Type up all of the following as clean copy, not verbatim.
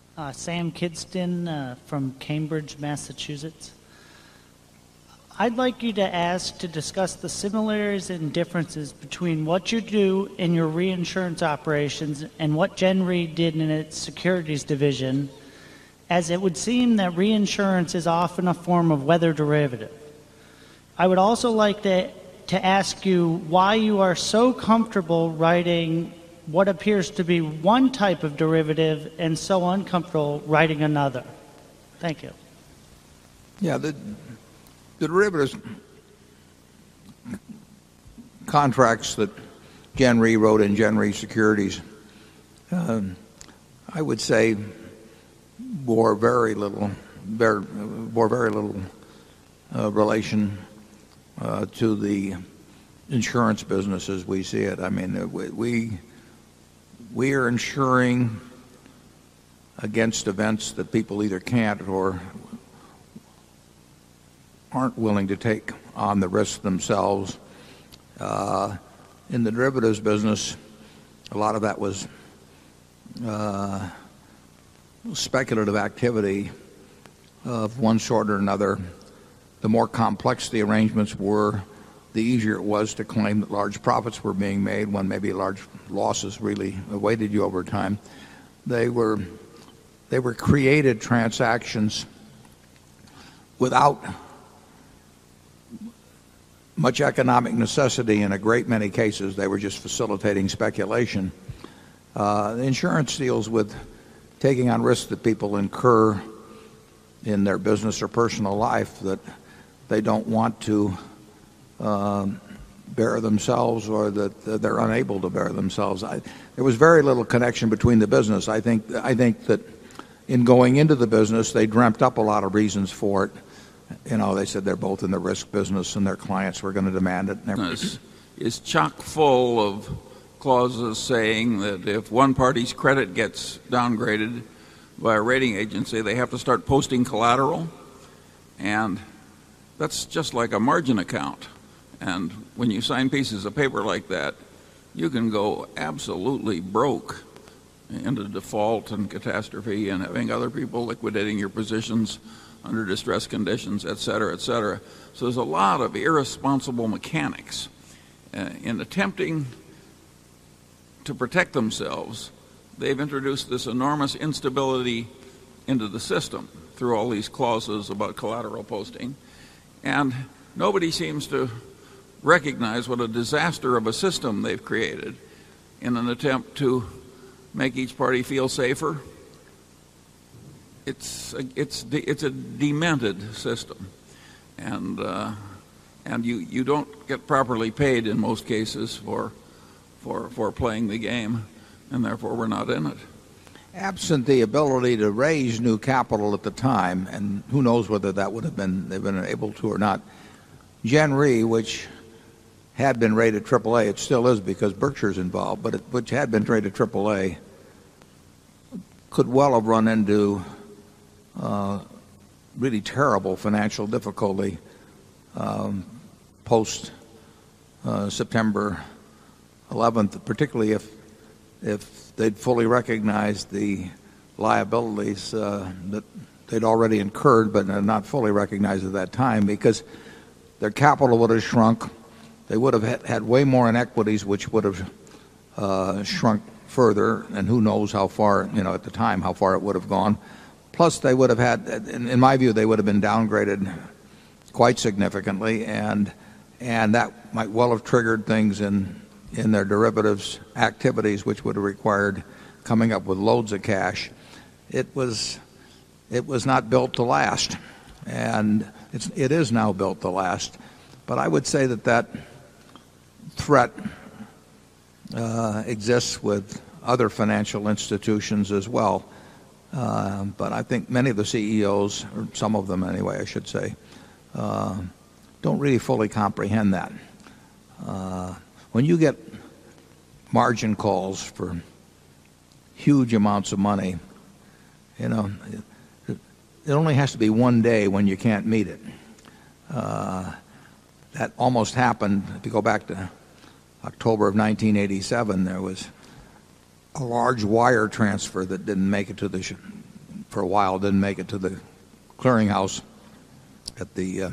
Sam Kidston from Cambridge, Massachusetts. I'd like you to discuss the similarities and differences between what you do in your reinsurance operations and what Gen Re did in its securities division, as it would seem that reinsurance is often a form of weather derivative. I would also like to ask you why you are so comfortable writing what appears to be one type of derivative and so uncomfortable writing another. Thank you. Yeah, the derivatives contracts that Gen Re wrote in Gen Re Securities, I would say bore very little relation to the insurance business as we see it. I mean, we are insuring against events that people either can't or aren't willing to take on the risk themselves. In the derivatives business, a lot of that was speculative activity of one sort or another. The more complex the arrangements were, the easier it was to claim that large profits were being made when maybe large losses really awaited you over time. They were created transactions without much economic necessity. In a great many cases, they were just facilitating speculation. Insurance deals with taking on risks that people incur in their business or personal life that they don't want to bear themselves, or that they're unable to bear themselves. There was very little connection between the business. I think that in going into the business, they dreamt up a lot of reasons for it. You know, they said they're both in the risk business and their clients were going to demand it. Is chock full of clauses saying that if one party's credit gets downgraded by a rating agency, they have to start posting collateral, and that's just like a margin account. And when you sign pieces of paper like that, you can go absolutely broke into default and catastrophe and having other people liquidating your positions under distress conditions, et cetera, et cetera. So there's a lot of irresponsible mechanics in attempting to protect themselves. They've introduced this enormous instability into the system through all these clauses about collateral posting. And nobody seems to recognize what a disaster of a system they've created in an attempt to make each party feel safer. It's a demented system, and you don't get properly paid in most cases for playing the game, and therefore we're not in it. Absent the ability to raise new capital at the time, and who knows whether that would have they've been able to or not, Gen Re, which had been rated AAA, it still is because Berkshire's involved, but which had been rated AAA, could well have run into really terrible financial difficulty post September 11th, particularly if they'd fully recognized the liabilities that they'd already incurred but not fully recognized at that time, because their capital would have shrunk. They would have had way more in equities, which would have shrunk further, and who knows how far, at the time, how far it would have gone. Plus, they would have had, in my view, they would have been downgraded quite significantly, and that might well have triggered things in their derivatives activities, which would have required coming up with loads of cash. It was not built to last, and it is now built to last. But I would say that threat exists with other financial institutions as well. But I think many of the CEOs, or some of them anyway, I should say, don't really fully comprehend that. When you get margin calls for huge amounts of money, it only has to be one day when you can't meet it. That almost happened. If you go back to October of 1987, there was a large wire transfer that didn't make it to the for a while, didn't make it to the clearinghouse at the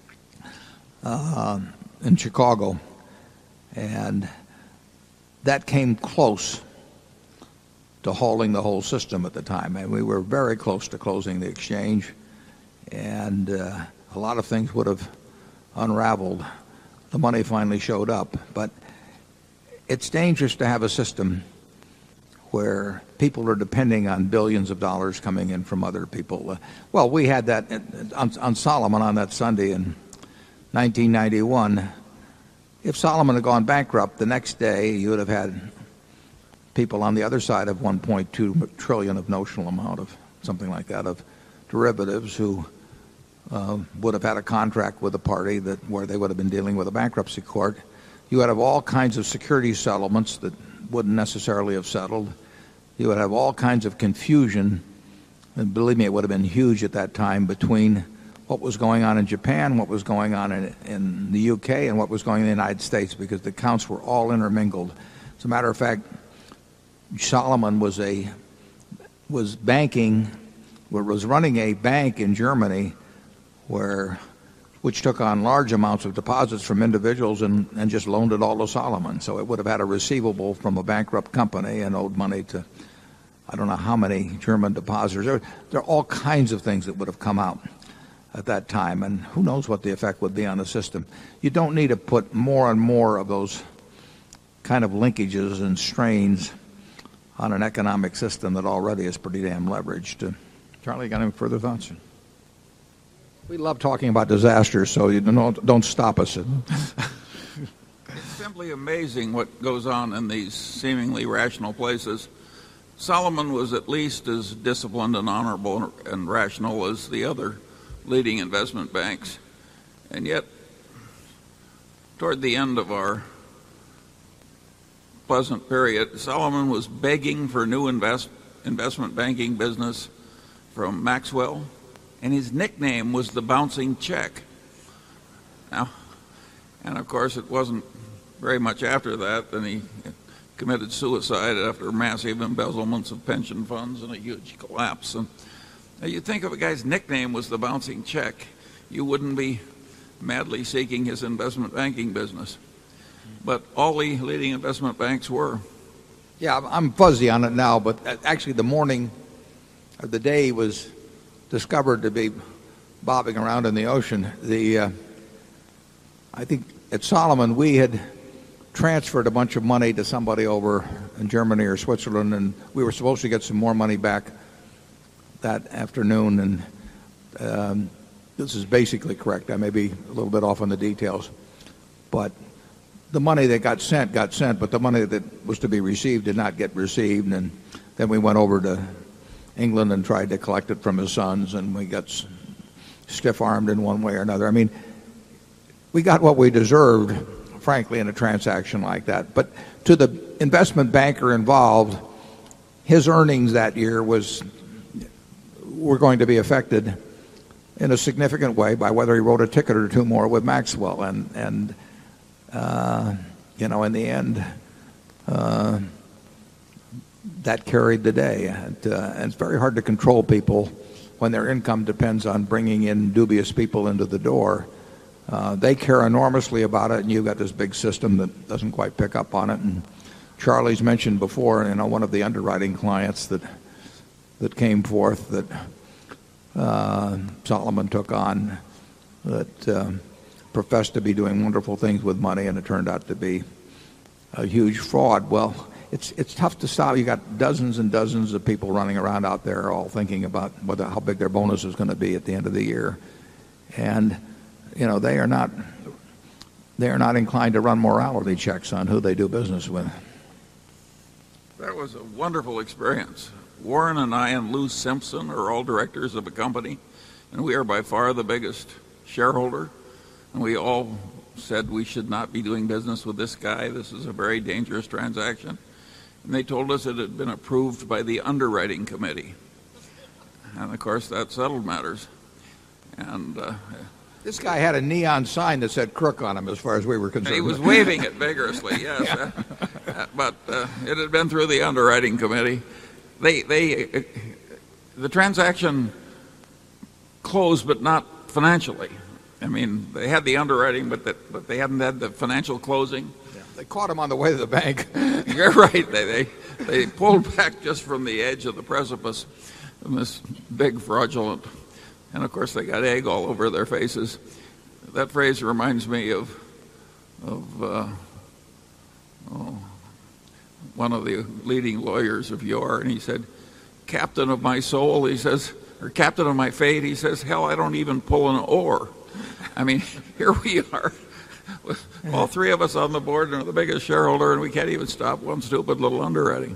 in Chicago, and that came close to halting the whole system at the time. And we were very close to closing the exchange, and a lot of things would have unraveled. The money finally showed up, but it's dangerous to have a system where people are depending on billions of dollars coming in from other people. Well, we had that on Solomon on that Sunday in 1991. If Solomon had gone bankrupt the next day, you would have had people on the other side of 1.2 trillion of notional amount of something like that of derivatives who would have had a contract with a party where they would have been dealing with a bankruptcy court. You would have all kinds of security settlements that wouldn't necessarily have settled. You would have all kinds of confusion, and believe me, it would have been huge at that time, between what was going on in Japan, what was going on in the UK, and what was going on in the United States, because the accounts were all intermingled. As a matter of fact, Solomon was running a bank in Germany which took on large amounts of deposits from individuals and just loaned it all to Solomon. So it would have had a receivable from a bankrupt company and owed money to I don't know how many German depositors. There are all kinds of things that would have come out at that time, and who knows what the effect would be on the system. You don't need to put more and more of those kind of linkages and strains on an economic system that already is pretty damn leveraged. Charlie, got any further thoughts? We love talking about disasters, so you don't stop us. It's simply amazing what goes on in these seemingly rational places. Solomon was at least as disciplined and honorable and rational as the other leading investment banks. And yet, toward the end of our pleasant period, Solomon was begging for new investment banking business from Maxwell, and his nickname was the bouncing check. Now, and of course it wasn't very much after that then he committed suicide after massive embezzlements of pension funds and a huge collapse. And you'd think if a guy's nickname was the bouncing check, you wouldn't be madly seeking his investment banking business. But all the leading investment banks were. Yeah, I'm fuzzy on it now, but actually the morning or the day he was discovered to be bobbing around in the ocean, I think at Solomon we had transferred a bunch of money to somebody over in Germany or Switzerland, and we were supposed to get some more money back that afternoon, and this is basically correct. I may be a little bit off on the details, but the money that got sent, but the money that was to be received did not get received, and then we went over to England and tried to collect it from his sons, and we got stiff-armed in one way or another. I mean, we got what we deserved, frankly, in a transaction like that. But to the investment banker involved, his earnings that year were going to be affected in a significant way by whether he wrote a ticket or two more with Maxwell. And in the end, that carried the day. And it's very hard to control people when their income depends on bringing in dubious people into the door. They care enormously about it, and you've got this big system that doesn't quite pick up on it. And Charlie's mentioned before, one of the underwriting clients that came forth that Solomon took on that professed to be doing wonderful things with money, and it turned out to be a huge fraud. Well, it's tough to stop. You got dozens and dozens of people running around out there all thinking about how big their bonus is going to be at the end of the year, and they are not inclined to run morality checks on who they do business with. That was a wonderful experience. Warren and I and Lou Simpson are all directors of a company, and we are by far the biggest shareholder. And we all said we should not be doing business with this guy. This is a very dangerous transaction. And they told us it had been approved by the underwriting committee. And, of course, that settled matters. And this guy had a neon sign that said crook on him as far as we were concerned. He was waving it vigorously, yes. Yeah. But it had been through the underwriting committee. The the transaction closed, but not financially. I mean, they had the underwriting, but they hadn't had the financial closing. Yeah. They caught him on the way to the bank. You're right. They pulled back just from the edge of the precipice from this big fraudulent, and of course they got egg all over their faces. That phrase reminds me of one of the leading lawyers of yore, and he said, "Captain of my soul," he says, or "Captain of my fate," he says, "Hell, I don't even pull an oar." I mean, here we are, with all three of us on the board and the biggest shareholder, and we can't even stop one stupid little underwriting.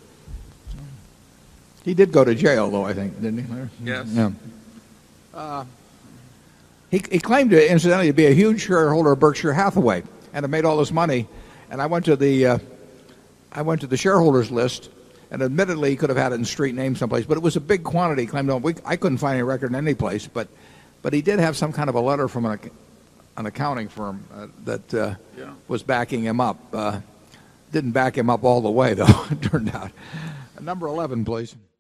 He did go to jail, though, I think, didn't he? Yes. Yeah. He claimed, incidentally, to be a huge shareholder of Berkshire Hathaway and had made all this money. And I went to the shareholders list, and admittedly he could have had it in street name someplace, but it was a big quantity. He claimed I couldn't find any record in any place, but he did have some kind of a letter from an accounting firm that was backing him up. Didn't back him up all the way, though, it turned out. Number 11, please.